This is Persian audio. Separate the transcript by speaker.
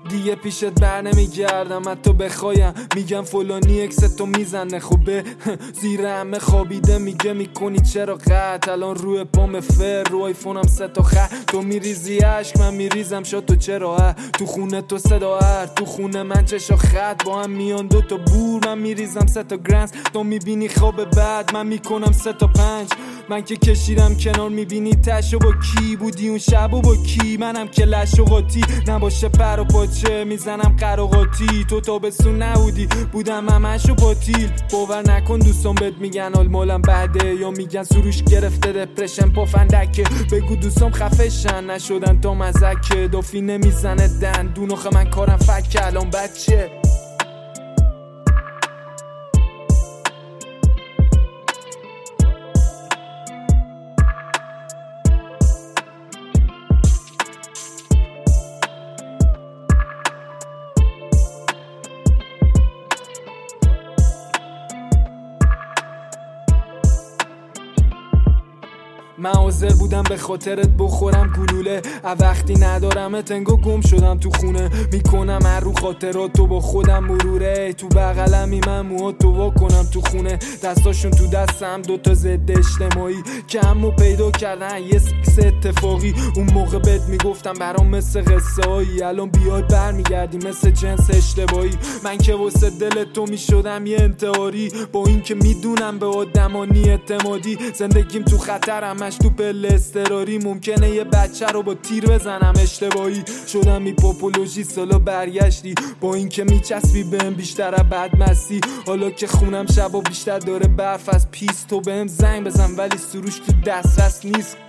Speaker 1: دیگه پیشت بر نمیگردم حتی بخوایم. میگم فلانی اکستو میزنه خوبه زیر همه خوابیده میگه میکنی چرا قط. الان روی پام فر رو آیفونم 3 تا خط. تو میریزی عشق من میریزم شد تو چرا تو خونه تو صدا هر تو خونه من چشا خط با هم میان 2 تا بور. من میریزم 3 تا گرنز تو میبینی خواب بعد من میکنم 3 تا 5. من که کشیدم کنار میبینی تشو با کی بودی اون شب و با کی. منم که لش و قاطی نباشه پر و پاچه میزنم قراقاتی. تو تابستون نبودی بودم همشو پاتیل. باور نکن دوستان بهت میگن حال مالم بده یا میگن سروش گرفته دپرشن پافندکه. بگو دوستام خفشن نشدن تا مزکه دافی نمیزنه دندون آخه من کارم فکه الان بچه. من حاضر بودم به خاطرت بخورم گلوله وقتی ندارمت انگو گم شدم تو خونه. میکنم هر رو خاطراتو با خودم مروره تو بغلمی من موهاتو وا کنم تو خونه. دستاشون تو دستم 2 تا ضد اجتماعی کمو پیدا کردن یه سکس اتفاقی. اون موقع بهت میگفتم برام مثل قصه هایی الان بیای برمیگردی مثل جنس اشتباهی. من که واسه دل تو میشدم یه انتحاری با این که میدونم به آدمانی اعتمادی. زندگیم تو خطرم تو پل استراری ممکنه یه بچه رو با تیر بزنم اشتباهی. شدم میپاپولوژی سالا برگشتی با این که میچسبی بهم بیشتر از بدمستی. حالا که خونم شبا بیشتر داره برف از پیست تو بهم زنگ بزن ولی سروش تو دسترس نیست.